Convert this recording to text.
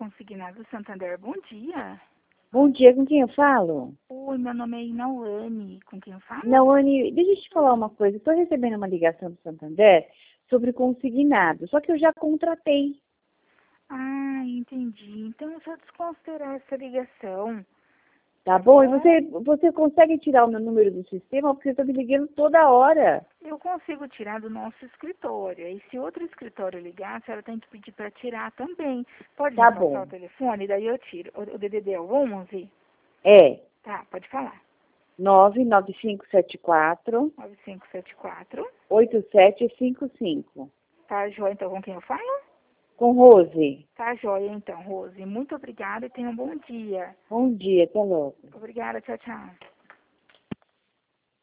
Consignado Santander, bom dia. Bom dia, com quem eu falo? Oi, meu nome é Inauane, com quem eu falo? Inauane, deixa eu te falar uma coisa. Estou recebendo uma ligação do Santander sobre consignado, só que eu já contratei. Ah, entendi. Então eu vou desconsiderar essa ligação. Tá bom? E você consegue tirar o meu número do sistema? Porque eu estou me ligando toda hora. Eu consigo tirar do nosso escritório. E se outro escritório ligar, a senhora tem que pedir para tirar também. Pode me Tá passar o bom. telefone? Daí eu tiro. O DDD é o 11? É Tá, pode falar. 99574 9574. 8755. Tá, joia, então com quem eu falo? Com Rose. Tá, joia, então, Rose. Muito obrigada e tenha um bom dia. Bom dia, até logo. Obrigada, tchau, tchau.